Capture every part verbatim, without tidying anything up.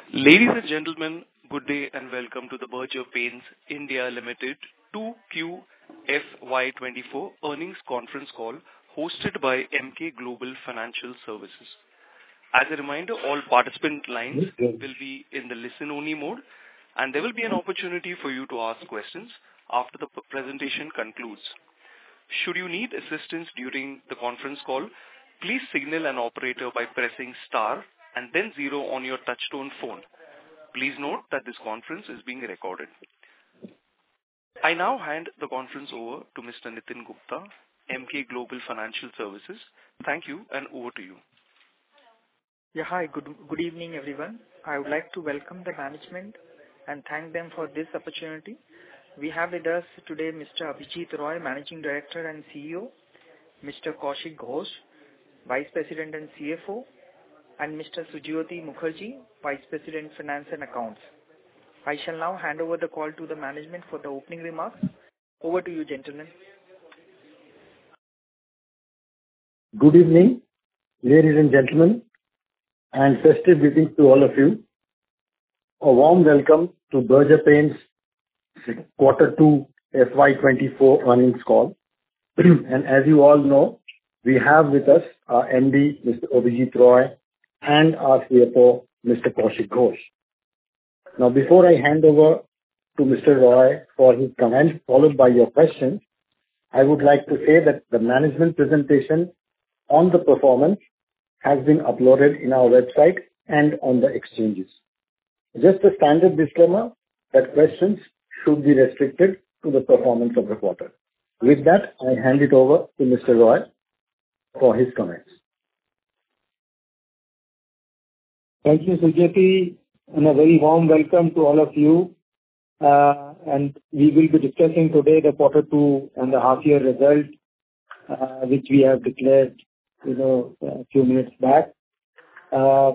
Ladies and gentlemen, good day and welcome to the Berger Paints India Limited two Q F Y twenty-four earnings conference call hosted by Emkay Global Financial Services. As a reminder, all participant lines will be in the listen-only mode, and there will be an opportunity for you to ask questions after the presentation concludes. Should you need assistance during the conference call, please signal an operator by pressing star and then zero on your touchtone phone. Please note that this conference is being recorded. I now hand the conference over to Mister Nitin Gupta, Emkay Global Financial Services. Thank you, and over to you. Yeah, hi. Good good evening, everyone. I would like to welcome the management and thank them for this opportunity. We have with us today Mister Abhijit Roy, Managing Director and C E O, Mister Kaushik Ghosh, Vice President and C F O, and Mister Sujyoti Mukherjee, Vice President, Finance and Accounts. I shall now hand over the call to the management for the opening remarks. Over to you, gentlemen. Good evening, ladies and gentlemen, and festive greetings to all of you. A warm welcome to Berger Paints Quarter two F Y twenty-four earnings call. And as you all know, we have with us our M D, Mister Abhijit Roy, and our C F O, Mister Kaushik Ghosh. Now, before I hand over to Mister Roy for his comments, followed by your questions, I would like to say that the management presentation on the performance has been uploaded in our website and on the exchanges. Just a standard disclaimer that questions should be restricted to the performance of the quarter. With that, I hand it over to Mister Roy for his comments. Thank you, Sujyoti, and a very warm welcome to all of you. Uh, and we will be discussing today the quarter two and the half year result, uh, which we have declared, you know, a few minutes back. Uh,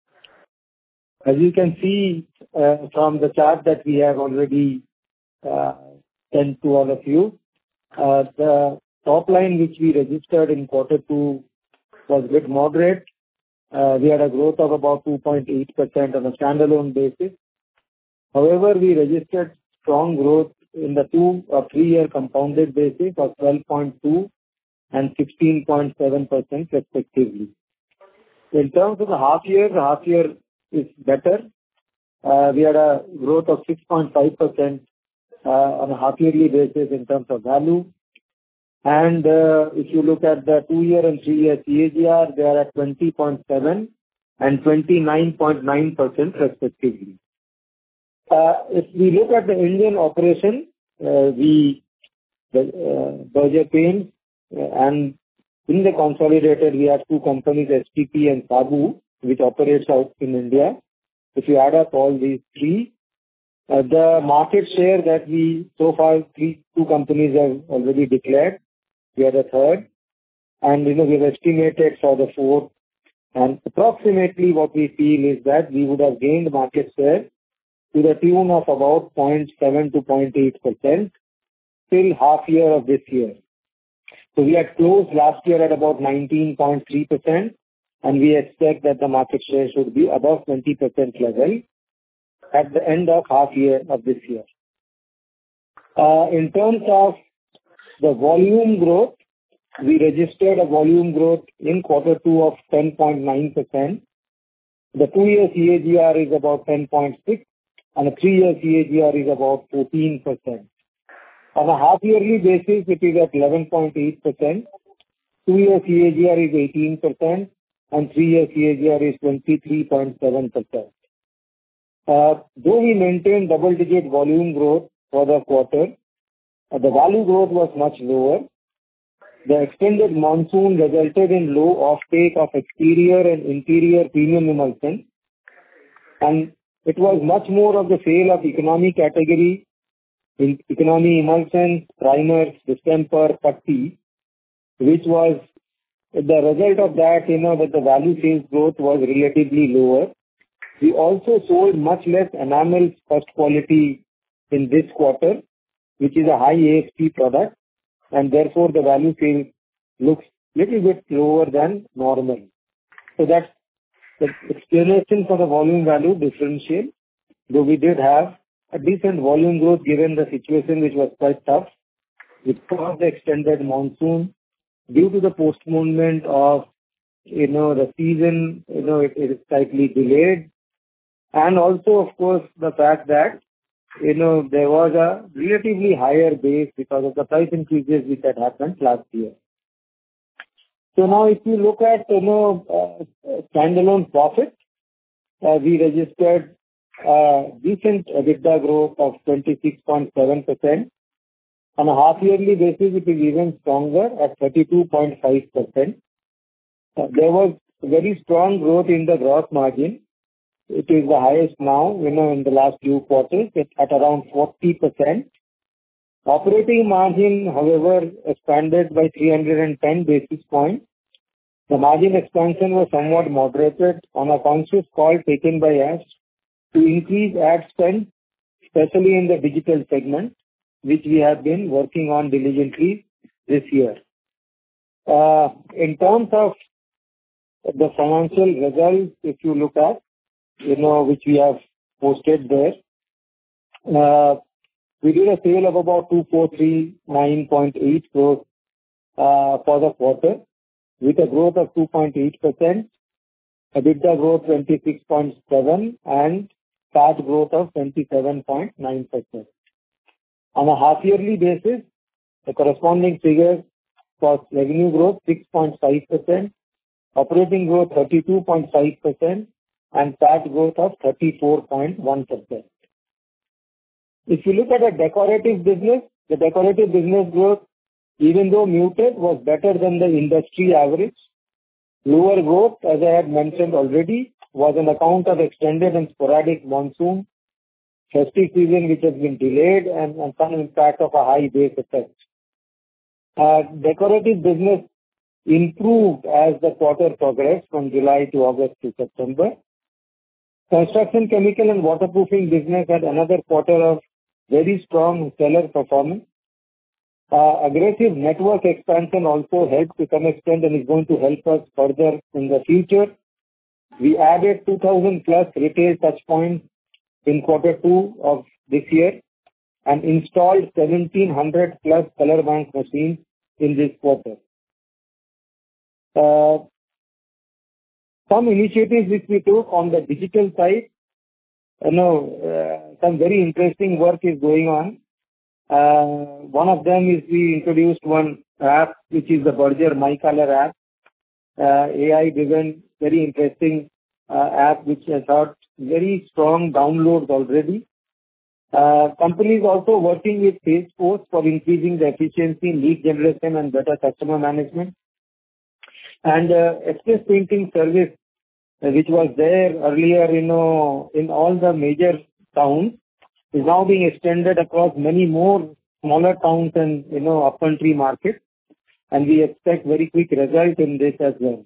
as you can see uh, from the chart that we have already uh, sent to all of you, uh, the top line which we registered in quarter two was a bit moderate. Uh, we had a growth of about two point eight percent on a standalone basis. However, we registered strong growth in the two or three-year compounded basis of twelve point two and sixteen point seven percent respectively. In terms of the half year, the half year is better. Uh, we had a growth of six point five percent uh, on a half yearly basis in terms of value. And uh, if you look at the two-year and three-year C A G R, they are at twenty point seven and twenty-nine point nine percent respectively. Uh, if we look at the Indian operation, uh, we, the uh, Berger Paints, uh, and in the consolidated, we have two companies, S T P and Sabu, which operates out in India. If you add up all these three, uh, the market share that we, so far, three, two companies have already declared. We are the third, and you know we have estimated for the fourth, and approximately what we feel is that we would have gained market share to the tune of about zero point seven to zero point eight percent till half year of this year. So we had closed last year at about nineteen point three percent, and we expect that the market share should be above twenty percent level at the end of half year of this year. Uh, in terms of the volume growth, we registered a volume growth in quarter two of ten point nine percent. The two-year C A G R is about ten point six and a three-year C A G R is about fourteen percent. On a half-yearly basis, it is at eleven point eight percent. Two-year C A G R is eighteen percent and three-year C A G R is twenty-three point seven percent. Uh, though we maintained double-digit volume growth for the quarter, Uh, the value growth was much lower. The extended monsoon resulted in low offtake of exterior and interior premium emulsion, and it was much more of the sale of economy category, in economy emulsions, primers, distemper, putty, which was the result of that, you know, that the value sales growth was relatively lower. We also sold much less enamel first quality in this quarter, which is a high A S P product, and therefore the value sale looks little bit lower than normal. So that's the explanation for the volume value differential, though we did have a decent volume growth given the situation which was quite tough, because the extended monsoon, due to the postponement of, you know, the season, you know, it, it is slightly delayed. And also, of course, the fact that, you know, there was a relatively higher base because of the price increases which had happened last year. So now if you look at, you know, uh, standalone profit, uh, we registered uh, decent EBITDA growth of twenty-six point seven percent. On a half-yearly basis, it is even stronger at thirty-two point five percent. Uh, there was very strong growth in the gross margin. It is the highest now, you know, in the last few quarters, at, at around forty percent. Operating margin, however, expanded by three hundred ten basis points. The margin expansion was somewhat moderated on a conscious call taken by us to increase ad spend, especially in the digital segment, which we have been working on diligently this year. Uh, in terms of the financial results, if you look at, you know, which we have posted there, uh, we did a sale of about two four three nine point eight crores uh, for the quarter, with a growth of two point eight percent, EBITDA growth twenty-six point seven, and P A T growth of twenty-seven point nine percent. On a half-yearly basis, the corresponding figures was revenue growth six point five percent, operating growth thirty-two point five percent, and P A T growth of thirty-four point one percent. If you look at the decorative business, the decorative business growth, even though muted, was better than the industry average. Lower growth, as I had mentioned already, was on account of extended and sporadic monsoon, festive season which has been delayed, and, and some impact of a high base effect. Uh, decorative business improved as the quarter progressed from July to August to September. Construction, chemical and waterproofing business had another quarter of very strong seller performance. Uh, aggressive network expansion also helped to some extent and is going to help us further in the future. We added two thousand plus retail touchpoints in quarter two of this year and installed seventeen hundred plus color bank machines in this quarter. Uh, some initiatives which we took on the digital side, you know, uh, some very interesting work is going on. Uh, one of them is we introduced one app, which is the Berger My Color app, uh, A I-driven, very interesting uh, app, which has got very strong downloads already. Uh, companies also working with Salesforce for increasing the efficiency, lead generation, and better customer management. And uh, express printing service, uh, which was there earlier, you know, in all the major towns, is now being extended across many more smaller towns and, you know, upcountry markets, and we expect very quick result in this as well.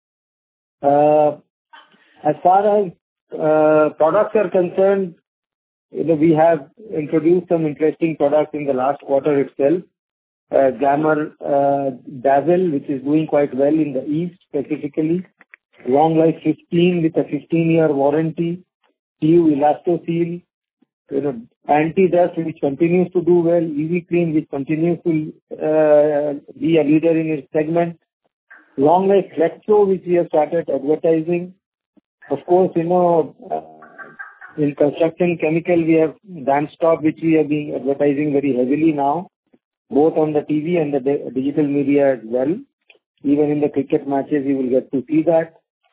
Uh, as far as uh, products are concerned, you know, we have introduced some interesting products in the last quarter itself. Uh, Glamour uh, Dazzle, which is doing quite well in the East specifically. Long Life fifteen with a fifteen year warranty. P U Elastoseal. You know, Anti-Dust, which continues to do well, Easy Clean, which continues to uh, be a leader in its segment, Long Life Flexo, which we have started advertising. Of course, you know, uh, in construction chemical, we have Danstop, which we have been advertising very heavily now, both on the T V and the de- digital media as well. Even in the cricket matches, you will get to see that.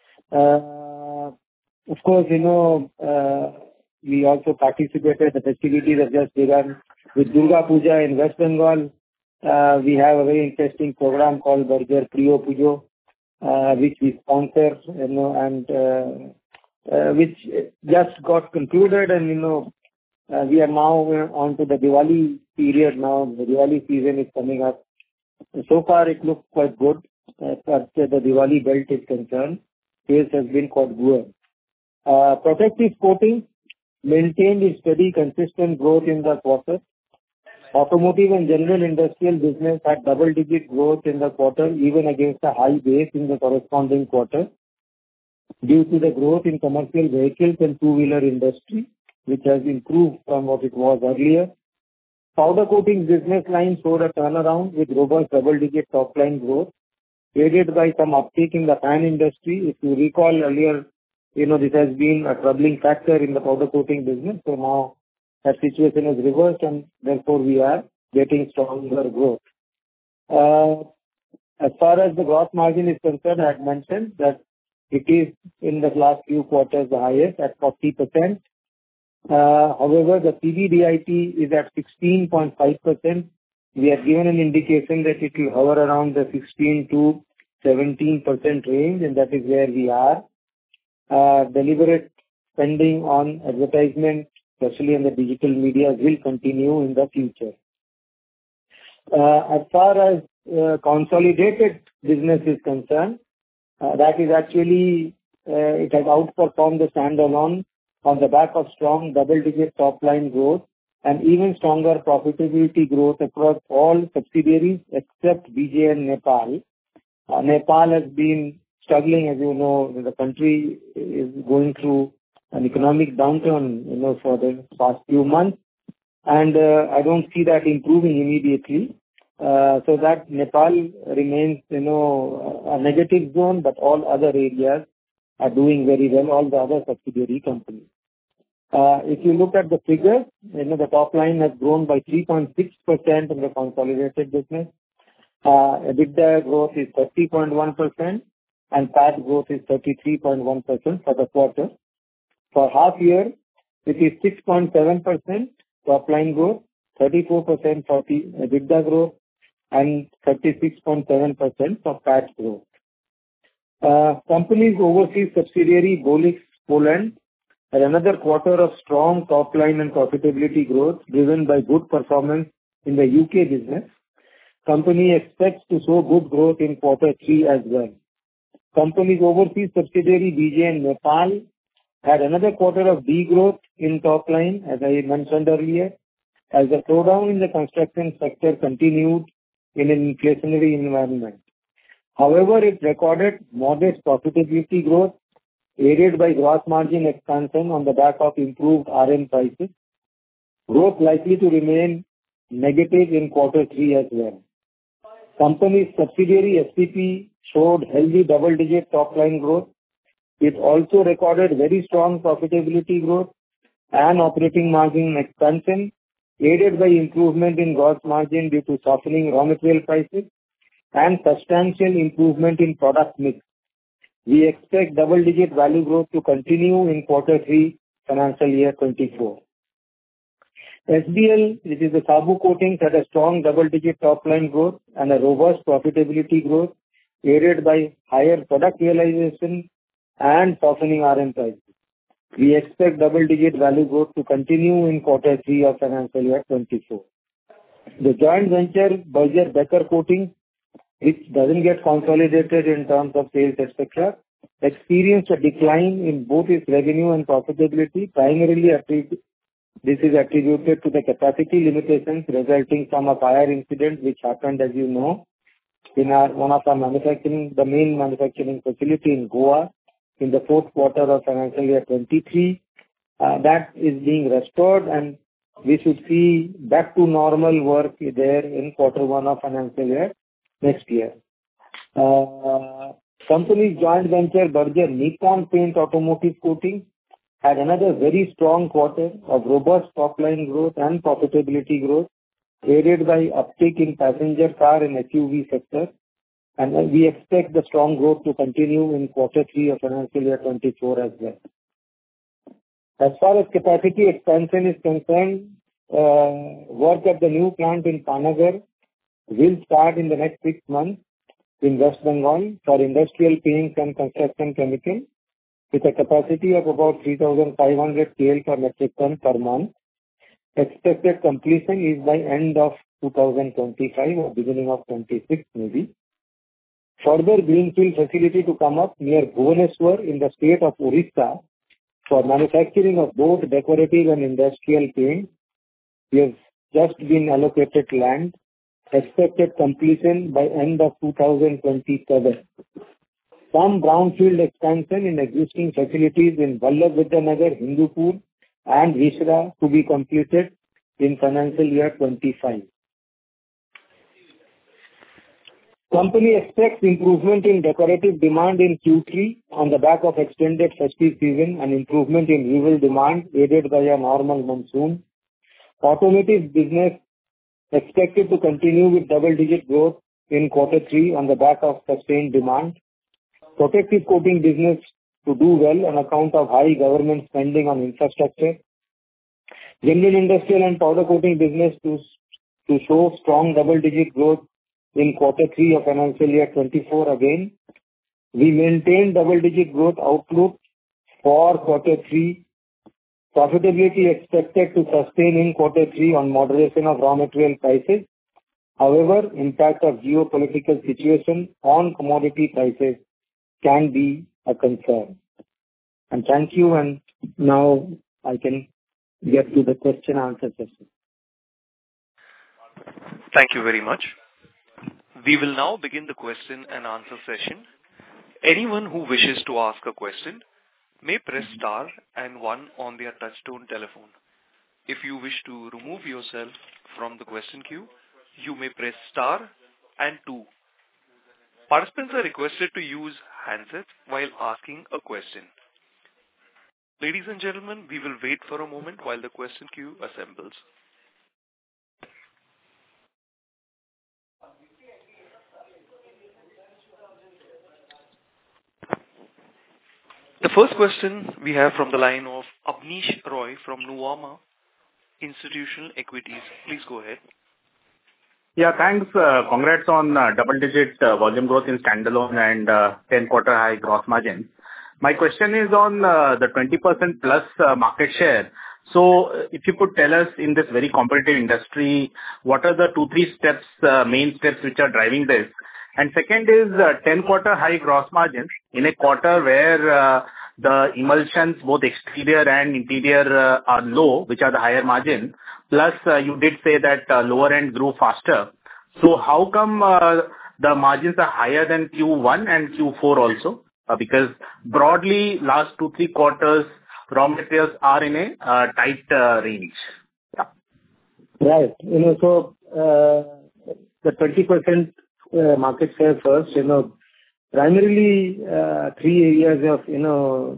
Uh, of course, you know, uh, we also participated, the festivities have just begun with Durga Puja in West Bengal. Uh, we have a very interesting program called Berger Priyo Pujo, uh, which we sponsor, you know, and uh, uh, which just got concluded, and, you know, uh, we are now on to the Diwali period now. The Diwali season is coming up. So far, it looks quite good as far as the Diwali belt is concerned. Sales has been quite good. Uh, protective coating maintained its steady, consistent growth in the quarter. Automotive and general industrial business had double-digit growth in the quarter, even against a high base in the corresponding quarter. due to the growth in commercial vehicles and two-wheeler industry, which has improved from what it was earlier. Powder coating business line showed a turnaround with robust double-digit top-line growth, aided by some uptick in the fan industry. If you recall earlier, you know, this has been a troubling factor in the powder coating business. So now that situation is reversed and therefore we are getting stronger growth. Uh, as far as the gross margin is concerned, I had mentioned that it is in the last few quarters the highest at forty percent. Uh, however, the P B D I T is at sixteen point five percent. We have given an indication that it will hover around the sixteen to seventeen percent range, and that is where we are. Uh, deliberate spending on advertisement, especially in the digital media, will continue in the future. Uh, as far as uh, consolidated business is concerned, uh, that is actually, uh, it has outperformed the standalone on the back of strong double-digit top-line growth and even stronger profitability growth across all subsidiaries except B J and Nepal. Uh, Nepal has been struggling, as you know, the country is going through an economic downturn, you know, for the past few months, and uh, I don't see that improving immediately. Uh, so that Nepal remains, you know, a negative zone, but all other areas are doing very well, all the other subsidiary companies. Uh, if you look at the figures, you know, the top line has grown by three point six percent in the consolidated business. Uh, EBITDA growth is thirty point one percent and P A T growth is thirty-three point one percent for the quarter. For half year, it is six point seven percent top line growth, thirty-four percent for the EBITDA growth, and thirty-six point seven percent for P A T growth. Uh, company's overseas subsidiary, Bolix Poland, had another quarter of strong top line and profitability growth driven by good performance in the U K business. Company expects to show good growth in quarter three as well. Company's overseas subsidiary, B J and Nepal, had another quarter of degrowth in top line, as I mentioned earlier, as the slowdown in the construction sector continued in an inflationary environment. However, it recorded modest profitability growth, aided by gross margin expansion on the back of improved R M prices. Growth likely to remain negative in quarter three as well. Company's subsidiary S P P showed healthy double-digit top-line growth. It also recorded very strong profitability growth and operating margin expansion, aided by improvement in gross margin due to softening raw material prices and substantial improvement in product mix. We expect double-digit value growth to continue in quarter three, financial year twenty-four. S B L, which is the Sabu Coatings, had a strong double-digit top-line growth and a robust profitability growth, aided by higher product realization and softening R M prices. We expect double-digit value growth to continue in quarter three of financial year twenty-four. The joint venture, Berger Becker Coatings, which doesn't get consolidated in terms of sales, et cetera, experienced a decline in both its revenue and profitability, primarily attributed This is attributed to the capacity limitations resulting from a fire incident which happened, as you know, in our one of our manufacturing, the main manufacturing facility in Goa in the fourth quarter of financial year twenty-three. Uh, that is being restored and we should see back to normal work there in quarter one of financial year next year. Uh, company's joint venture, Berger Nippon Paint Automotive Coatings, had another very strong quarter of robust top-line growth and profitability growth, aided by uptick in passenger car and S U V sector, and we expect the strong growth to continue in quarter three of financial year twenty-four as well. As far as capacity expansion is concerned, uh, work at the new plant in Panagar will start in the next six months in West Bengal for industrial paints and construction chemicals, with a capacity of about three thousand five hundred K L per metric ton per month. Expected completion is by end of two thousand twenty-five or beginning of twenty-six maybe. Further greenfield facility to come up near Bhubaneswar in the state of Orissa for manufacturing of both decorative and industrial paint. We have just been allocated land. Expected completion by end of two thousand twenty-seven. Some brownfield expansion in existing facilities in Vallabh Hindupur, and Risra to be completed in financial year twenty-five. Company expects improvement in decorative demand in Q three on the back of extended festive season and improvement in rural demand aided by a normal monsoon. Automotive business expected to continue with double-digit growth in quarter three on the back of sustained demand. Protective coating business to do well on account of high government spending on infrastructure. General industrial and powder coating business to, to show strong double-digit growth in quarter three of financial year twenty-four again. We maintain double-digit growth outlook for quarter three. Profitability expected to sustain in quarter three on moderation of raw material prices. However, impact of geopolitical situation on commodity prices can be a concern. And thank you, and now I can get to the question answer session. Thank you very much. We will now begin the question and answer session. Anyone who wishes to ask a question may press star and one on their touchtone telephone. If you wish to remove yourself from the question queue, you may press star and two. Participants are requested to use handsets while asking a question. Ladies and gentlemen, we will wait for a moment while the question queue assembles. The first question we have from the line of Abneesh Roy from Nuvama Institutional Equities. Please go ahead. Yeah, thanks. Uh, congrats on uh, double-digit uh, volume growth in standalone and uh, ten-quarter high gross margin. My question is on uh, the twenty percent plus uh, market share. So, uh, if you could tell us in this very competitive industry, what are the two, three steps, uh, main steps which are driving this? And second is uh, ten-quarter high gross margins in a quarter where uh, the emulsions, both exterior and interior, uh, are low, which are the higher margin. Plus, uh, you did say that uh, lower end grew faster. So, how come uh, the margins are higher than Q one and Q four also? Uh, because broadly, last two, three quarters, raw materials are in a uh, tight uh, range. Yeah. Right. You know, so uh, the twenty percent uh, market share first, you know, primarily uh, three areas of, you know,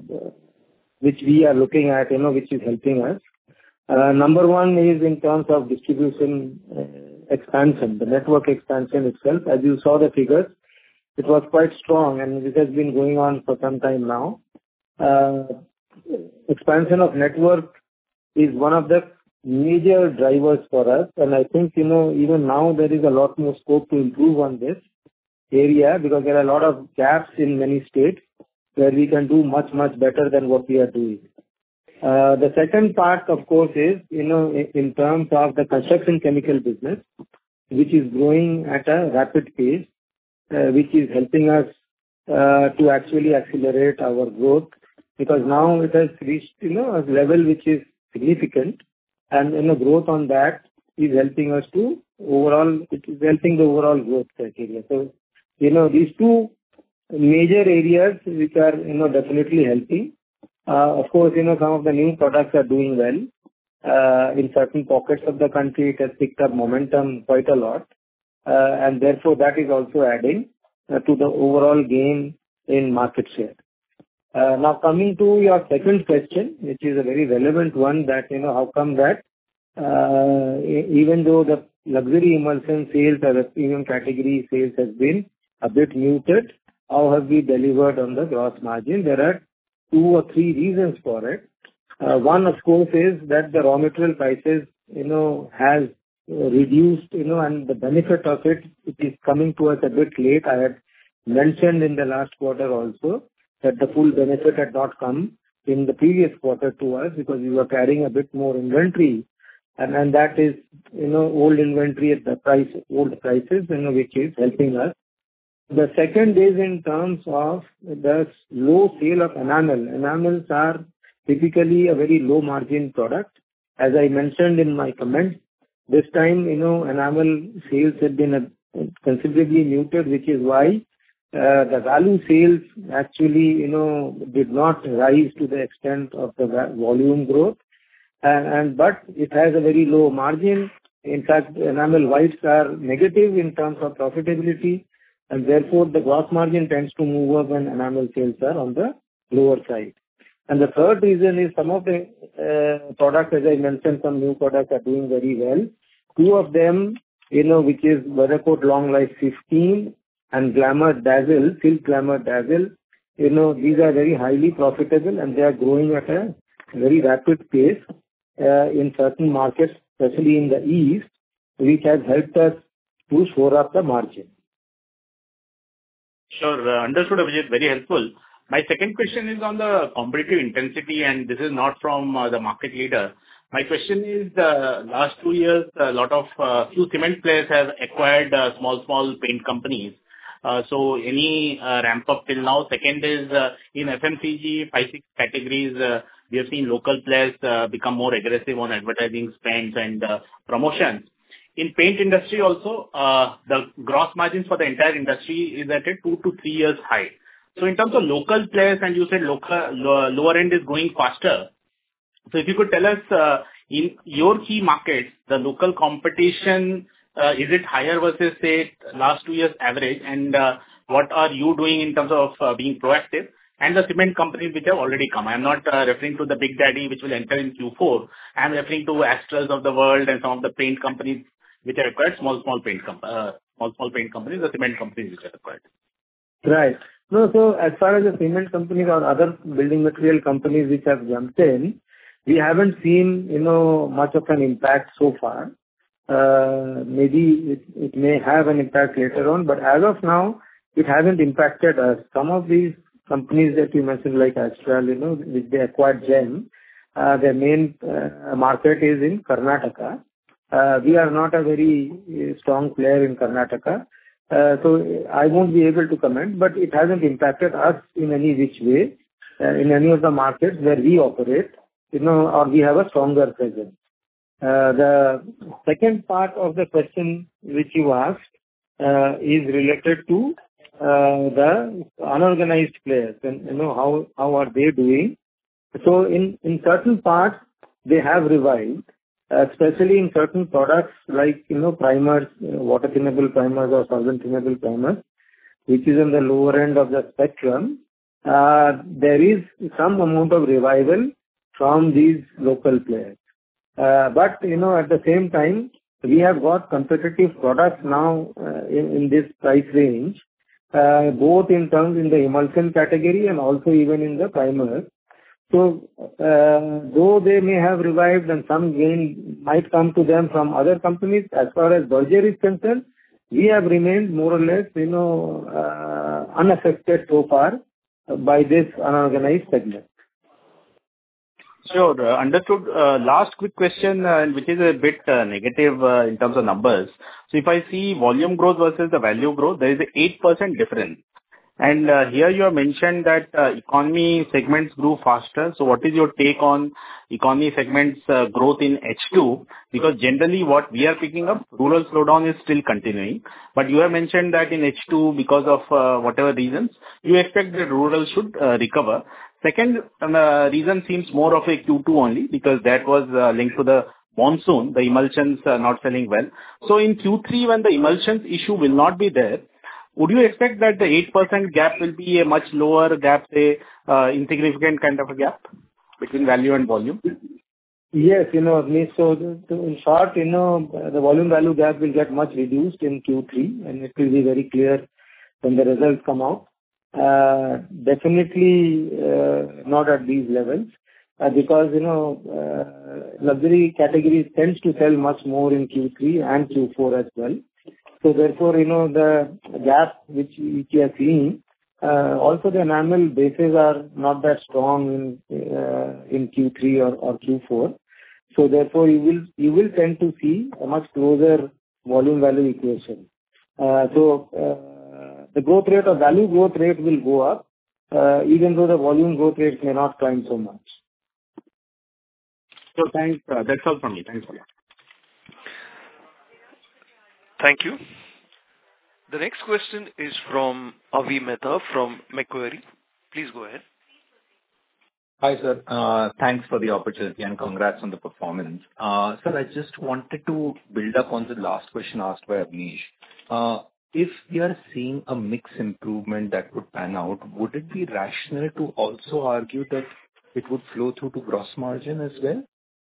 which we are looking at, you know, which is helping us. Uh, number one is in terms of distribution uh, expansion, the network expansion itself. As you saw the figures, it was quite strong and it has been going on for some time now. Uh, expansion of network is one of the major drivers for us, and I think, you know, even now there is a lot more scope to improve on this area because there are a lot of gaps in many states where we can do much, much better than what we are doing. Uh, the second part, of course, is, you know, in, in terms of the construction chemical business, which is growing at a rapid pace, uh, which is helping us uh, to actually accelerate our growth because now it has reached, you know, a level which is significant, and, you know, growth on that is helping us to overall, it is helping the overall growth criteria. So, you know, these two major areas which are, you know, definitely helping. Uh, of course, you know, some of the new products are doing well. Uh, in certain pockets of the country, it has picked up momentum quite a lot. Uh, and therefore, that is also adding uh, to the overall gain in market share. Uh, now, coming to your second question, which is a very relevant one, that, you know, how come that uh, even though the luxury emulsion sales or the premium category sales has been a bit muted, how have we delivered on the gross margin? There are two or three reasons for it. Uh, one, of course, is that the raw material prices, you know, has uh, reduced, you know, and the benefit of it, it is coming to us a bit late. I had mentioned in the last quarter also that the full benefit had not come in the previous quarter to us because we were carrying a bit more inventory. And, and that is, you know, old inventory at the price, old prices, you know, which is helping us. The second is in terms of the low sale of enamel. Enamels are typically a very low margin product. As I mentioned in my comments, this time, you know, enamel sales have been a, considerably muted, which is why uh, the value sales actually, you know, did not rise to the extent of the va- volume growth. And, and but it has a very low margin. In fact, enamel whites are negative in terms of profitability, and therefore the gross margin tends to move up when enamel sales are on the lower side. And the third reason is some of the uh, products, as I mentioned, some new products are doing very well. Two of them, you know, which is Weathercoat Long Life fifteen and Glamour Dazzle, Silk Glamour Dazzle, you know, these are very highly profitable and they are growing at a very rapid pace uh, in certain markets, especially in the East, which has helped us to shore up the margin. Sure. uh, Understood, Abhijit. Very helpful. My second question is on the competitive intensity, and this is not from uh, the market leader. My question is, uh, last two years, a lot of uh, few cement players have acquired uh, small, small paint companies. Uh, So any uh, ramp up till now? Second is, uh, in F M C G, five, six categories, uh, we have seen local players uh, become more aggressive on advertising spends and uh, promotions. In paint industry also, uh, the gross margins for the entire industry is at a two to three years high. So in terms of local players, and you said local, lo- lower end is going faster. So if you could tell us, uh, in your key markets, the local competition, uh, is it higher versus, say, last two years average? And uh, what are you doing in terms of uh, being proactive? And the cement companies which have already come. I'm not uh, referring to the Big Daddy, which will enter in Q four. I'm referring to Astrals of the world and some of the paint companies which are acquired, small, small paint com- uh, small, small paint companies, the cement companies which are acquired. Right. No, so as far as the cement companies or other building material companies which have jumped in, we haven't seen, you know, much of an impact so far. Uh, Maybe it it may have an impact later on, but as of now, it hasn't impacted us. Some of these companies that you mentioned, like Astral, you know, which they acquired Gem, uh, their main uh, market is in Karnataka. Uh, We are not a very uh, strong player in Karnataka. Uh, So I won't be able to comment, but it hasn't impacted us in any which way, uh, in any of the markets where we operate, you know, or we have a stronger presence. Uh, The second part of the question which you asked uh, is related to uh, the unorganized players and, you know, how how are they doing. So in in certain parts, they have revived, uh, especially in certain products like, you know, primers, uh, water thinnable primers or solvent thinnable primers, which is on the lower end of the spectrum. Uh, There is some amount of revival from these local players. Uh, But, you know, at the same time, we have got competitive products now uh, in in this price range, uh, both in terms in the emulsion category and also even in the primers. So, uh, though they may have revived and some gain might come to them from other companies, as far as Berger is concerned, we have remained more or less, you know, uh, unaffected so far by this unorganized segment. Sure. uh, Understood. Uh, Last quick question, uh, which is a bit uh, negative uh, in terms of numbers. So if I see volume growth versus the value growth, there is an eight percent difference. And uh, here you have mentioned that uh, economy segments grew faster. So what is your take on economy segments uh, growth in H two? Because generally what we are picking up, rural slowdown is still continuing. But you have mentioned that in H two, because of uh, whatever reasons, you expect that rural should uh, recover. Second uh, reason seems more of a Q two only, because that was uh, linked to the monsoon, the emulsions are not selling well. So in Q three, when the emulsions issue will not be there, would you expect that the eight percent gap will be a much lower gap, say, uh, insignificant kind of a gap between value and volume? Yes, you know, Abneesh, so the- the- in short, you know, the volume value gap will get much reduced in Q three, and it will be very clear when the results come out. Uh, Definitely uh, not at these levels, uh, because, you know, uh, luxury categories tends to sell much more in Q three and Q four as well. So therefore, you know, the gap which which you are seeing, uh, also the enamel bases are not that strong in uh, in Q three or or Q four. So therefore, you will you will tend to see a much closer volume value equation. Uh, So, uh, the growth rate or value growth rate will go up, uh, even though the volume growth rate may not climb so much. So thanks. uh, That's all from me. Thanks a lot. Thank you. The next question is from Avi Mehta from Macquarie. Please go ahead. Hi, sir. Uh, Thanks for the opportunity and congrats on the performance. Uh, Sir, I just wanted to build up on the last question asked by Abneesh. Uh, If we are seeing a mix improvement that would pan out, would it be rational to also argue that it would flow through to gross margin as well?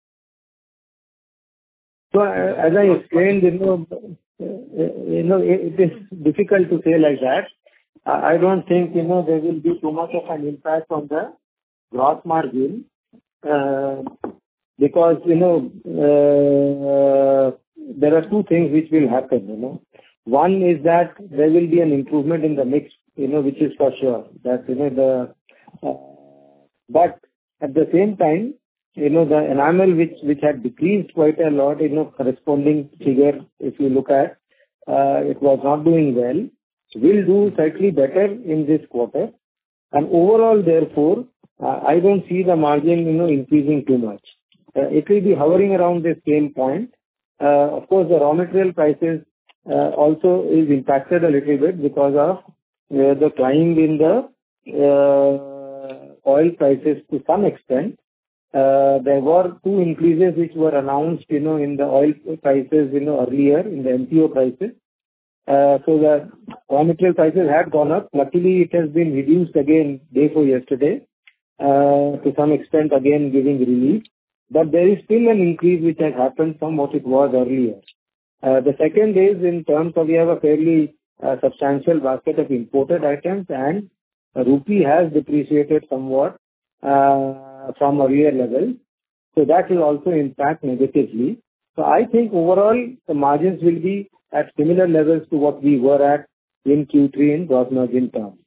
So, uh, as I explained, you know, uh, you know, it it is difficult to say like that. I I don't think, you know, there will be too much of an impact on the gross margin, uh, because, you know, uh, there are two things which will happen, you know. One is that there will be an improvement in the mix, you know, which is for sure. That, you know, the... uh, But at the same time, you know, the enamel which which had decreased quite a lot, you know, corresponding figure, if you look at, uh, it was not doing well, will do slightly better in this quarter. And overall, therefore, uh, I don't see the margin, you know, increasing too much. Uh, It will be hovering around the same point. Uh, Of course, the raw material prices uh, also is impacted a little bit because of uh, the climb in the uh, oil prices to some extent. Uh, There were two increases which were announced, you know, in the oil prices, you know, earlier in the M P O prices. Uh, So the raw material prices had gone up. Luckily, it has been reduced again day before yesterday, uh, to some extent, again, giving relief. But there is still an increase which has happened from what it was earlier. Uh, The second is in terms of we have a fairly uh, substantial basket of imported items, and rupee has depreciated somewhat uh, from earlier levels. So that will also impact negatively. So I think overall, the margins will be at similar levels to what we were at in Q three in gross margin terms.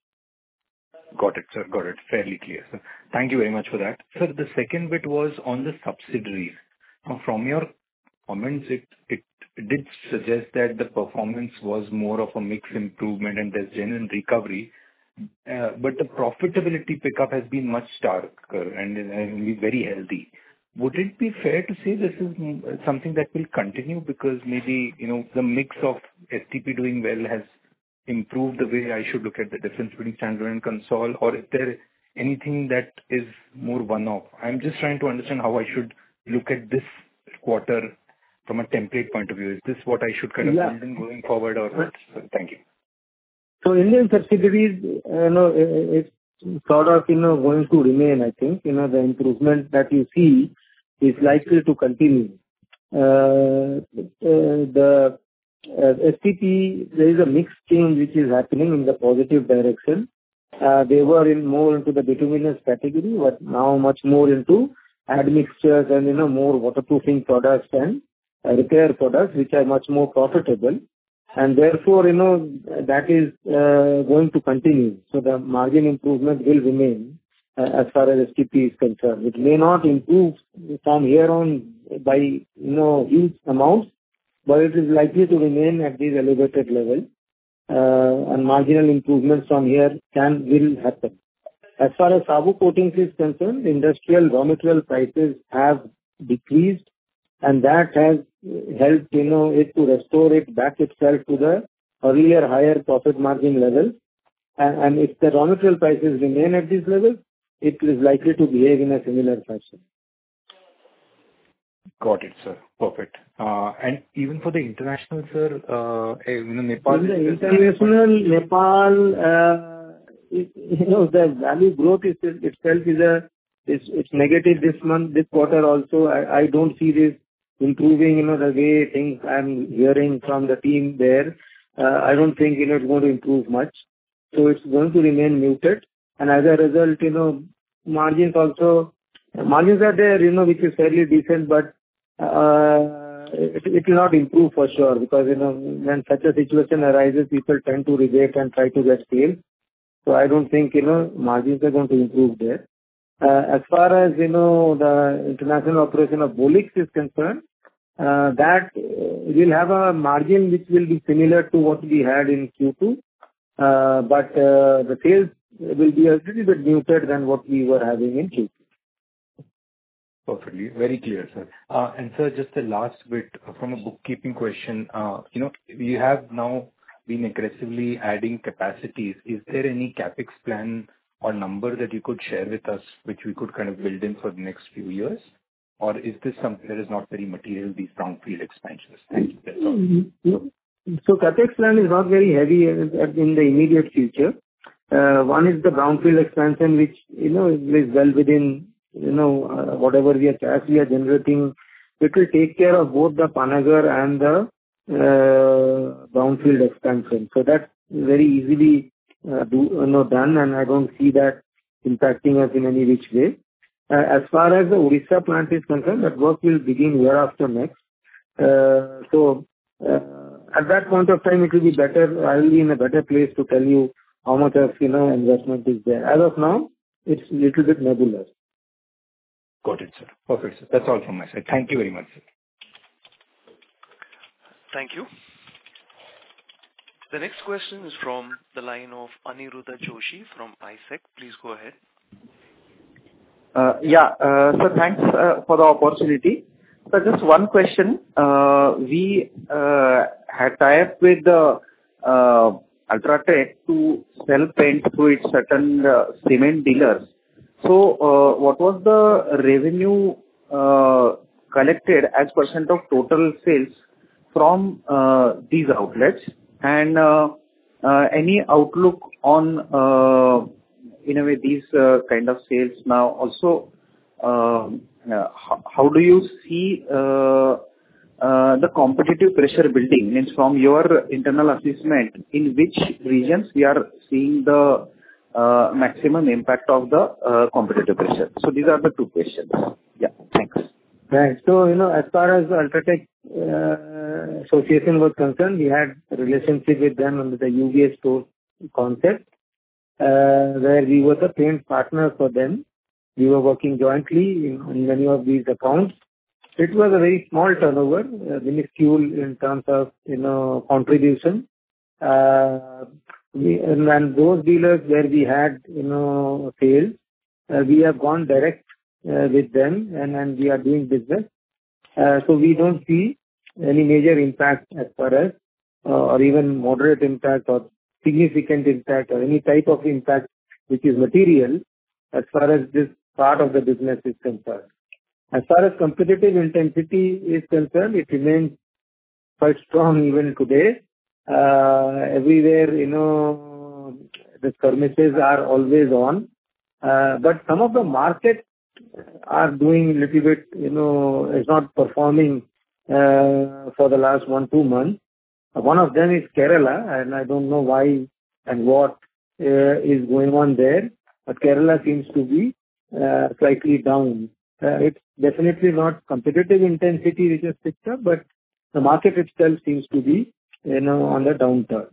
Got it, sir. Got it. Fairly clear, sir. Thank you very much for that. Sir, the second bit was on the subsidiaries. Now, from your comments, it it did suggest that the performance was more of a mix improvement and there's genuine recovery. Uh, But the profitability pickup has been much starker and and very healthy. Would it be fair to say this is mm, something that will continue because maybe, you know, the mix of S T P doing well has improved the way I should look at the difference between standalone and consol, or is there anything that is more one-off? I'm just trying to understand how I should look at this quarter from a template point of view. Is this what I should kind of Yeah. build in going forward or what? So, thank you. So Indian subsidiaries, uh, you know, i- it's sort of, you know, going to remain, I think. You know, the improvement that you see is likely to continue. Uh, uh, The uh, S T P, there is a mix change which is happening in the positive direction. Uh, They were in more into the bituminous category, but now much more into admixtures and, you know, more waterproofing products and uh, repair products, which are much more profitable. And therefore, you know, that is uh, going to continue. So the margin improvement will remain uh, as far as S T P is concerned. It may not improve from here on by, you know, huge amounts, but it is likely to remain at these elevated levels. Uh, and marginal improvements from here can, will happen. As far as Saboo Coatings is concerned, industrial raw material prices have decreased, and that has helped, you know, it to restore it back itself to the earlier higher profit margin levels. And, and if the raw material prices remain at these levels, it is likely to behave in a similar fashion. Got it, sir. Perfect. Uh, And even for the international, sir, uh, eh, you know, Nepal... In the international, Nepal, uh, it, you know, the value growth is, itself is a, it's, it's negative this month, this quarter also. I, I don't see this improving, you know, the way things I'm hearing from the team there. Uh, I don't think, you know, it's going to improve much. So it's going to remain muted. And as a result, you know, margins also, margins are there, you know, which is fairly decent, but uh, it, it will not improve for sure, because, you know, when such a situation arises, people tend to reject and try to get sales. So I don't think, you know, margins are going to improve there. Uh, as far as, you know, the international operation of Bolix is concerned, uh, that uh, will have a margin which will be similar to what we had in Q two, uh, but uh, the sales will be a little bit muted than what we were having in Q two. Perfectly. Very clear, sir. Uh, And sir, just the last bit uh, from a bookkeeping question. Uh, You know, you have now been aggressively adding capacities. Is there any CapEx plan or number that you could share with us, which we could kind of build in for the next few years? Or is this something that is not very material, these brownfield expansions? Thank you. That's all. Mm-hmm. So CapEx plan is not very heavy in the immediate future. Uh, One is the brownfield expansion, which, you know, is well within, you know, uh, whatever we are, cash we are generating. It will take care of both the Panagarh and the uh, brownfield expansion. So that's very easily uh, do, you know, done, and I don't see that impacting us in any which way. Uh, As far as the Odisha plant is concerned, that work will begin year after next. Uh, So, uh, at that point of time, it will be better, I will be in a better place to tell you how much of, you know, investment is there. As of now, it's little bit nebulous. Got it, sir. Perfect, sir. That's all from my side. Thank you very much, sir. Thank you. The next question is from the line of Aniruddha Joshi from I S E C. Please go ahead. Uh, yeah, uh, so thanks uh, for the opportunity. So just one question. Uh, we uh, had tie-up with the uh, Ultratech to sell paint through its certain uh, cement dealers. So uh, what was the revenue uh, collected as percent of total sales from uh, these outlets? And uh, uh, any outlook on uh, in a way these uh, kind of sales now? Also, um, uh, how, how do you see uh, uh, the competitive pressure building? Means from your internal assessment, in which regions we are seeing the uh, maximum impact of the uh, competitive pressure? So these are the two questions. Yeah, thanks. Right. So, you know, as far as Ultratech uh, Association was concerned, we had a relationship with them under the U V S store concept, uh, where we were the paint partner for them. We were working jointly in, in many of these accounts. It was a very small turnover, uh, minuscule in terms of, you know, contribution. Uh, we, and, and those dealers where we had, you know, sales, uh, we have gone direct uh, with them, and, and we are doing business. Uh, so we don't see any major impact as far as, uh, or even moderate impact or significant impact or any type of impact which is material as far as this part of the business is concerned. As far as competitive intensity is concerned, it remains quite strong even today. Uh, everywhere, you know, the skirmishes are always on. Uh, but some of the markets are doing a little bit, you know, is not performing uh, for the last one, two months. Uh, one of them is Kerala, and I don't know why and what uh, is going on there. But Kerala seems to be uh, slightly down. Uh, it's definitely not competitive intensity which has picked up, but the market itself seems to be, you know, on the downturn.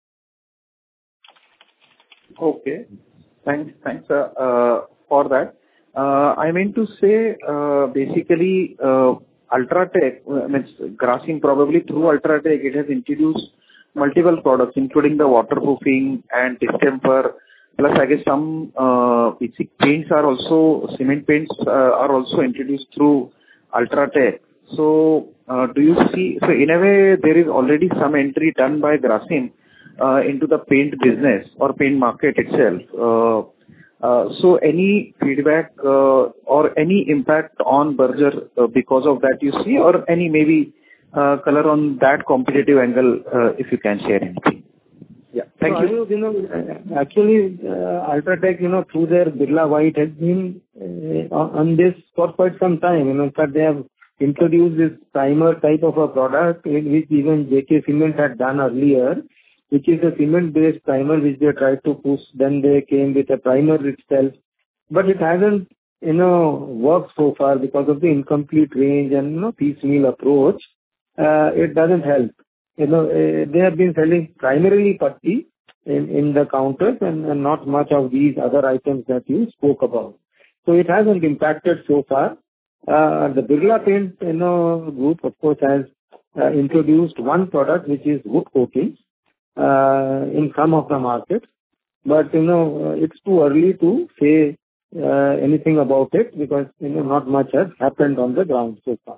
Okay. Thanks. Thanks uh, uh, for that. Uh, I mean to say, uh, basically, uh, Ultratech, uh, means Grasim probably through Ultratech, it has introduced multiple products, including the waterproofing and distemper. Plus, I guess some uh, basic paints are also, cement paints uh, are also introduced through Ultratech. So, uh, do you see, so in a way, there is already some entry done by Grasim uh, into the paint business or paint market itself. Uh, uh, so, any feedback uh, or any impact on Berger uh, because of that you see, or any maybe uh, color on that competitive angle, uh, if you can share anything? Yeah. Thank so you. you know, actually, uh, Ultratech, you know, through their Birla White has been uh, on this for quite some time. You know, in fact, they have introduced this primer type of a product, in which even J K Cement had done earlier, which is a cement-based primer which they tried to push. Then they came with a primer itself, but it hasn't, you know, worked so far because of the incomplete range and, you know, piecemeal approach. Uh, it doesn't help. You know, uh, they have been selling primarily putty in, in the counters and, and not much of these other items that you spoke about. So it hasn't impacted so far. Uh, the Birla Paint, you know, group, of course, has uh, introduced one product which is wood coatings uh, in some of the markets. But, you know, uh, it's too early to say uh, anything about it because, you know, not much has happened on the ground so far.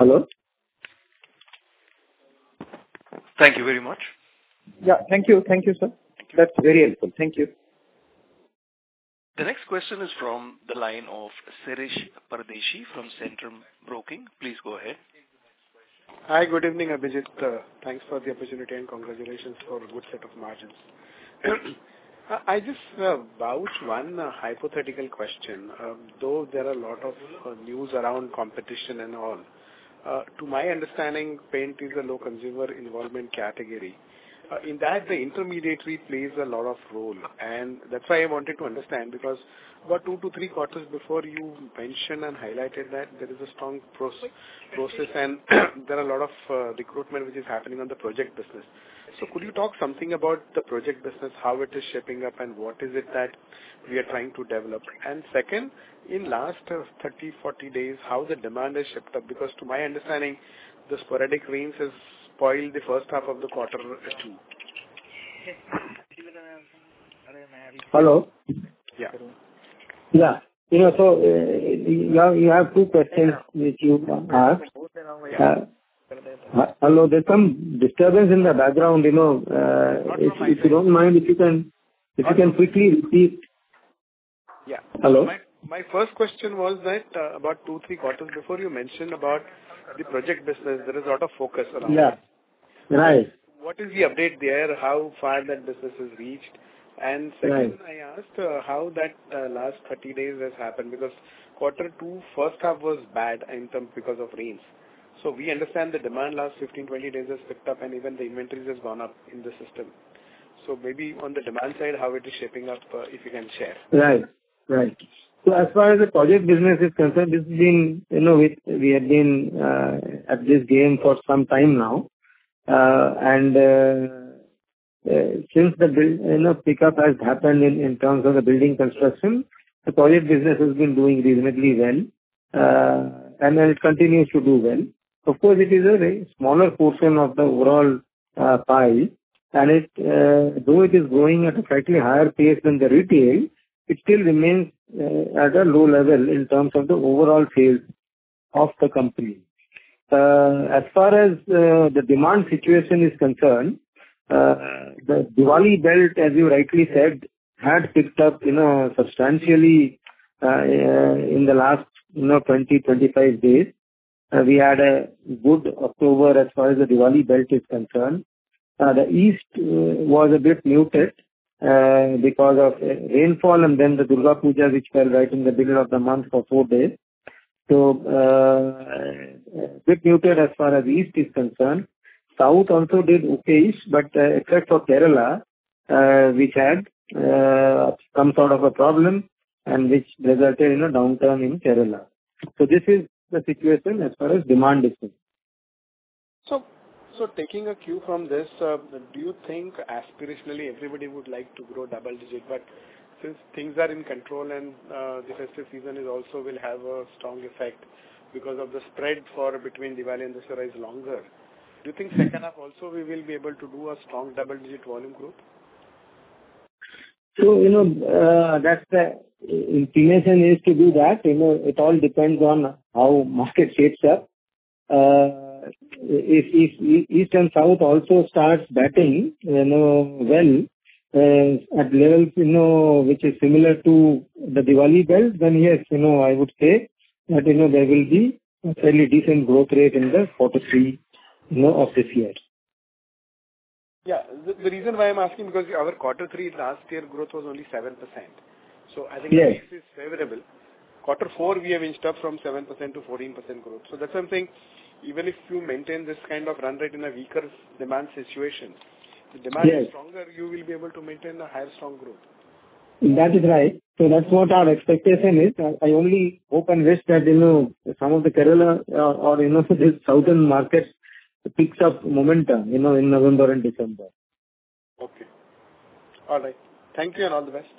Hello? Thank you very much. Yeah. Thank you. Thank you, sir. That's very helpful. Thank you. The next question is from the line of Sirish Pardeshi from Centrum Broking. Please go ahead. Hi, good evening, Abhijit. Uh, Thanks for the opportunity and congratulations for a good set of margins. Uh, I just uh, vouch one uh, hypothetical question. Um, Though there are a lot of uh, news around competition and all, uh, to my understanding, paint is a low consumer involvement category. Uh, In that, the intermediary plays a lot of role, and that's why I wanted to understand, because about two to three quarters before you mentioned and highlighted that there is a strong proce- process and there are a lot of uh, recruitment which is happening on the project business. So could you talk something about the project business, how it is shaping up and what is it that we are trying to develop? And second, in last uh, thirty, forty days, how the demand has shaped up? Because to my understanding, the sporadic rains has spoiled the first half of the quarter too. Hello? Yeah. Yeah. You know, so uh, you have you have two questions which you asked. Uh, uh, Hello, there's some disturbance in the background, you know. uh, If if you don't mind, if you can if you can quickly repeat. Yeah. Hello? My my first question was that uh, about two, three quarters before you mentioned about the project business, there is a lot of focus around Yeah. it. Right. What is the update there? How far that business has reached? And second, Right. I asked uh, how that uh, last thirty days has happened, because quarter two, first half was bad in terms because of rains. So we understand the demand last fifteen, twenty days has picked up and even the inventories has gone up in the system. So maybe on the demand side, how it is shaping up, uh, if you can share. Right. Right. So as far as the project business is concerned, this has been, you know, we we have been uh, at this game for some time now. Uh, And uh, uh, since the build, you know, pickup has happened in in terms of the building construction, the project business has been doing reasonably well, uh, and then it continues to do well. Of course, it is a very smaller portion of the overall uh, pie, and it, uh, though it is growing at a slightly higher pace than the retail, it still remains uh, at a low level in terms of the overall sales of the company. Uh, As far as uh, the demand situation is concerned, uh, the Diwali belt, as you rightly said, had picked up, you know, substantially uh, uh, in the last, you know, twenty, twenty-five days. Uh, We had a good October as far as the Diwali belt is concerned. Uh, The east uh, was a bit muted uh, because of uh, rainfall and then the Durga Puja, which fell right in the middle of the month for four days. So, uh, a bit muted as far as east is concerned. South also did okayish, but uh, except for Kerala, uh, which had uh, some sort of a problem and which resulted in a downturn in Kerala. So this is the situation as far as demand is concerned. So, so taking a cue from this, uh, do you think aspirationally everybody would like to grow double digit, but since things are in control and uh, the festive season is also will have a strong effect because of the spread for between Diwali and Dussehra is longer, do you think second half also we will be able to do a strong double digit volume growth? So, you know, uh, that's the inclination is to do that. You know, it all depends on how market shapes up. Uh, if, if East and South also starts batting, you know, well, uh, at levels, you know, which is similar to the Diwali belt, then yes, you know, I would say that, you know, there will be a fairly decent growth rate in the quarter three, you know, of this year. Yeah, the, the reason why I'm asking, because our quarter three last year growth was only seven percent. So I think yes. this is favorable. Quarter four we have inched up from seven percent to fourteen percent growth. So that's something, even if you maintain this kind of run rate in a weaker demand situation, the demand yes. is stronger, you will be able to maintain a higher strong growth. That is right. So that's what our expectation is. I, I only hope and wish that, you know, some of the Kerala or, or you know, the southern markets picks up momentum, you know, in November and December. Okay. All right. Thank you and all the best.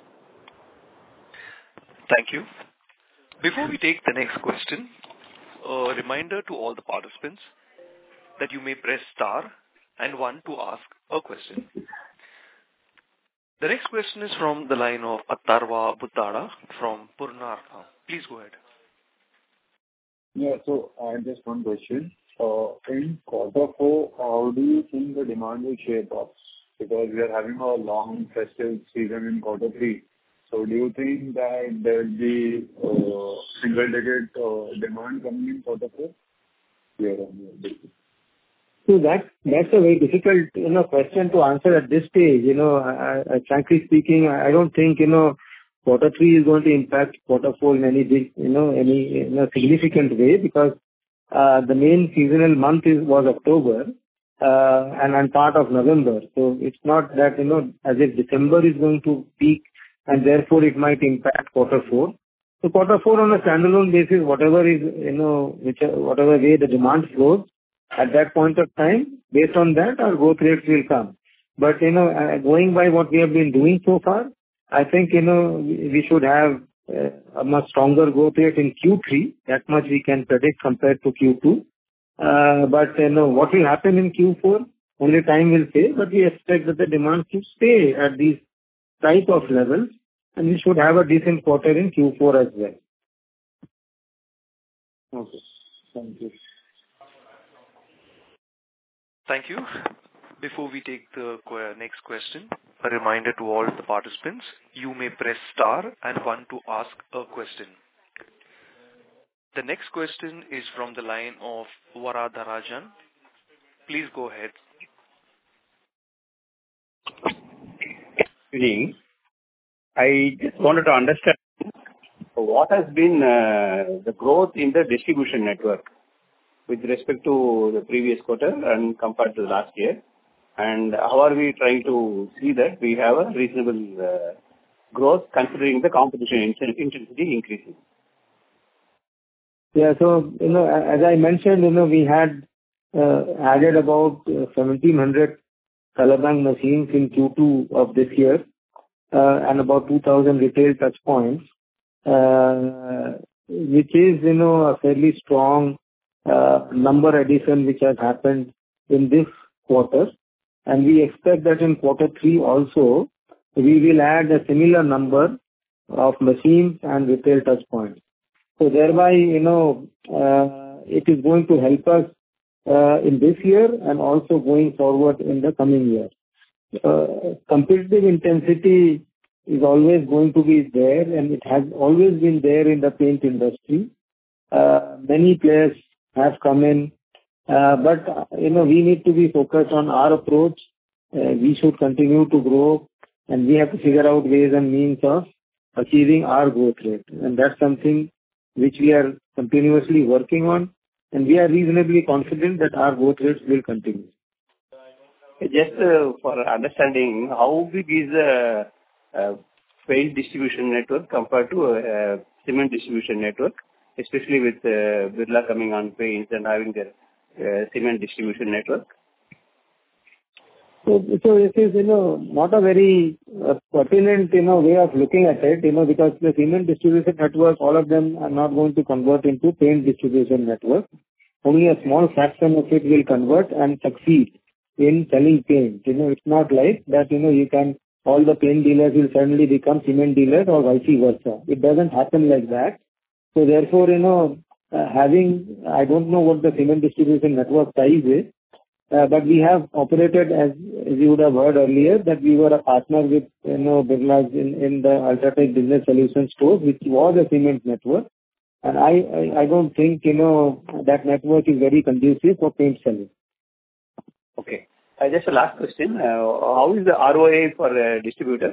Thank you. Before we take the next question, a reminder to all the participants that you may press star and one to ask a question. The next question is from the line of Atharva Buttada from Purnartha. Please go ahead. Yeah. So I have just one question. Uh, In quarter four, how do you think the demand will shape up? Because we are having a long festive season in quarter three. So do you think that there will be uh, single-digit uh, demand coming in quarter four? Year-on-year basis. So that, that's a very difficult, you know, question to answer at this stage. You know, I, I, frankly speaking, I don't think, you know, quarter three is going to impact quarter four in any big, you know, any, in a significant way, because uh, the main seasonal month is, was October, uh, and, and part of November. So it's not that, you know, as if December is going to peak and therefore it might impact quarter four. So quarter four on a standalone basis, whatever is, you know, which, whatever way the demand flows, at that point of time, based on that, our growth rates will come. But, you know, uh, going by what we have been doing so far, I think, you know, we we should have uh, a much stronger growth rate in Q three. That much we can predict compared to Q two. Uh, But, you know, what will happen in Q four, only time will say, but we expect that the demand should stay at these type of levels, and we should have a decent quarter in Q four as well. Okay. Thank you. Thank you. Before we take the que- next question, a reminder to all the participants, you may press star and one to ask a question. The next question is from the line of Varadarajan. Please go ahead. Good evening. I just wanted to understand what has been uh, the growth in the distribution network with respect to the previous quarter and compared to the last year, and how are we trying to see that we have a reasonable uh, growth considering the competition intensity increasing? Yeah. So, you know, as I mentioned, you know, we had uh, added about uh, seventeen hundred color bank machines in Q two of this year, uh, and about two thousand retail touch points, uh, which is, you know, a fairly strong uh, number addition which has happened in this quarter. And we expect that in quarter three also, we will add a similar number of machines and retail touch points. So thereby, you know, uh, it is going to help us uh, in this year and also going forward in the coming year. Uh, competitive intensity is always going to be there, and it has always been there in the paint industry. Uh, many players have come in, uh, but, uh, you know, we need to be focused on our approach. Uh, we should continue to grow, and we have to figure out ways and means of achieving our growth rate. And that's something which we are continuously working on, and we are reasonably confident that our growth rates will continue. Just uh, for understanding, how big is the uh, paint distribution network compared to uh, cement distribution network, especially with uh, Birla coming on paints and having their uh, cement distribution network? So, so it is, you know, not a very uh, pertinent, you know, way of looking at it, you know, because the cement distribution network, all of them are not going to convert into paint distribution network. Only a small fraction of it will convert and succeed in selling paint. You know, it's not like that, you know, you can, all the paint dealers will suddenly become cement dealers or vice versa. It doesn't happen like that. So therefore, you know, uh, having, I don't know what the cement distribution network size is, Uh, but we have operated, as, as you would have heard earlier, that we were a partner with, you know, Birla's in, in the UltraTech Business Solutions stores, which was a cement network. And I, I, I don't think, you know, that network is very conducive for paint selling. Okay. Uh, just a last question. Uh, how is the R O I for a distributor?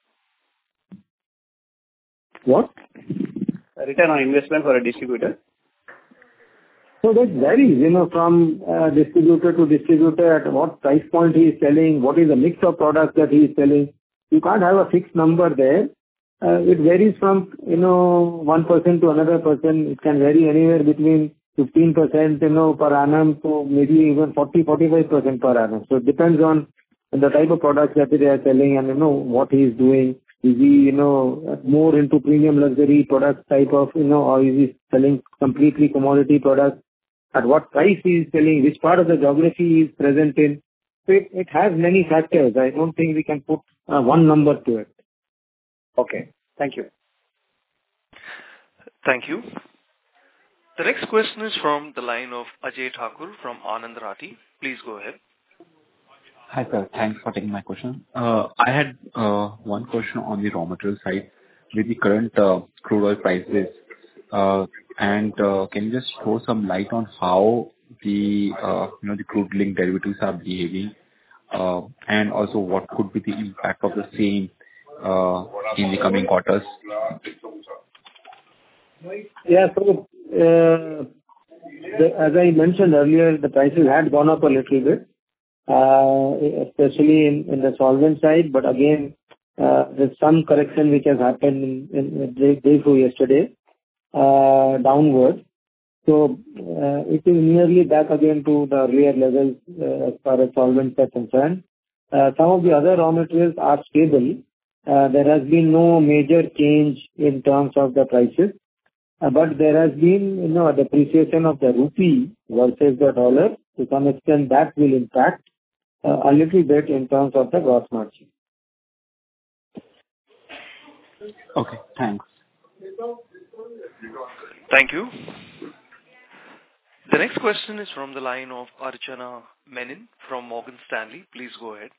What? Return on investment for a distributor? So that varies, you know, from uh, distributor to distributor, at what price point he is selling, what is the mix of products that he is selling. You can't have a fixed number there. Uh, it varies from, you know, one person to another person. It can vary anywhere between fifteen percent, you know, per annum to maybe even forty to forty-five percent per annum. So it depends on the type of products that they are selling and, you know, what he is doing. Is he, you know, more into premium luxury products type of, you know, or is he selling completely commodity products? At what price he is selling, which part of the geography he is present in. So it, it has many factors. I don't think we can put uh, one number to it. Okay. Thank you. Thank you. The next question is from the line of Ajay Thakur from Anand Rathi. Please go ahead. Hi, sir. Thanks for taking my question. Uh, I had uh, one question on the raw material side. With the current uh, crude oil prices, uh, and uh, can you just throw some light on how the uh, you know the crude linked derivatives are behaving, uh, and also what could be the impact of the same uh, in the coming quarters? Yeah. So, uh, the, as I mentioned earlier, the prices had gone up a little bit, uh, especially in, in the solvent side. But again, uh, there's some correction which has happened in, in, in day, day before yesterday, uh, downward. So uh, it is nearly back again to the earlier levels uh, as far as solvents are concerned. Uh, some of the other raw materials are stable. Uh, there has been no major change in terms of the prices. Uh, but there has been, you know, a depreciation of the rupee versus the dollar. To some extent, that will impact uh, a little bit in terms of the gross margin. Okay, thanks. Thank you. The next question is from the line of Archana Menon from Morgan Stanley. Please go ahead.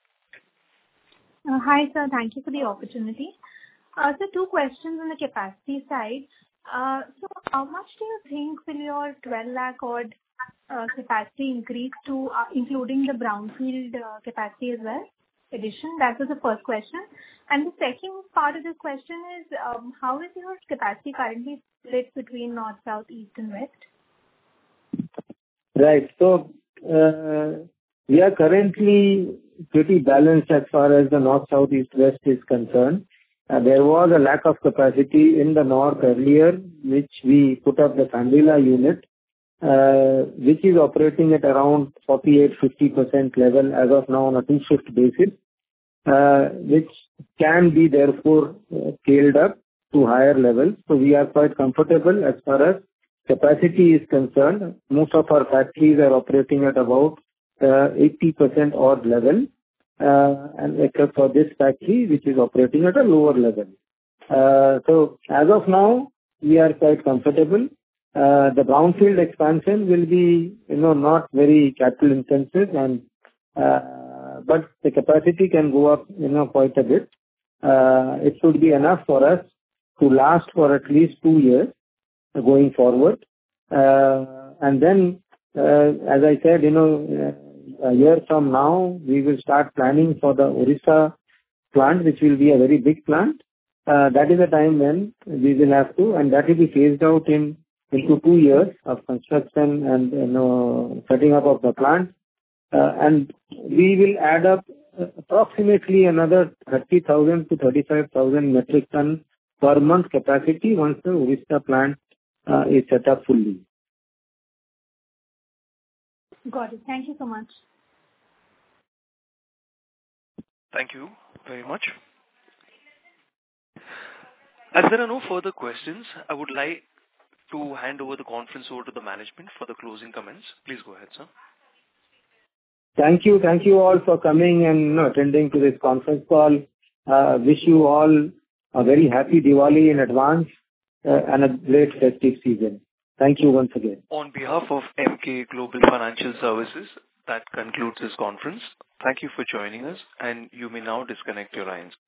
Uh, hi, sir. Thank you for the opportunity. Uh, so two questions on the capacity side. Uh, so how much do you think will your twelve lakh odd uh, capacity increase to, uh, including the brownfield uh, capacity as well, addition? That was the first question. And the second part of this question is, um, how is your capacity currently split between north, south, east and west? Right. So uh, we are currently pretty balanced as far as the north, south, east, west is concerned. Uh, there was a lack of capacity in the north earlier, which we put up the Kandila unit, uh, which is operating at around forty-eight to fifty percent level as of now on a two-shift basis, uh, which can be therefore uh, scaled up to higher levels. So we are quite comfortable as far as capacity is concerned. Most of our factories are operating at about uh, eighty percent odd level. Uh, and except for this factory, which is operating at a lower level. Uh, so as of now, we are quite comfortable. Uh, the brownfield expansion will be, you know, not very capital intensive, and uh, but the capacity can go up, you know, quite a bit. Uh, it should be enough for us to last for at least two years going forward. Uh, and then, uh, as I said, you know. Uh, A year from now, we will start planning for the Orissa plant, which will be a very big plant. Uh, that is the time when we will have to, and that will be phased out in into two years of construction and, you know, setting up of the plant. Uh, and we will add up approximately another thirty thousand to thirty-five thousand metric ton per month capacity once the Orissa plant uh, is set up fully. Got it. Thank you so much. Thank you very much. As there are no further questions, I would like to hand over the conference over to the management for the closing comments. Please go ahead, sir. Thank you. Thank you all for coming and, you know, attending to this conference call. Uh, wish you all a very happy Diwali in advance uh, and a great festive season. Thank you once again. On behalf of M K Global Financial Services, that concludes this conference. Thank you for joining us, and you may now disconnect your lines.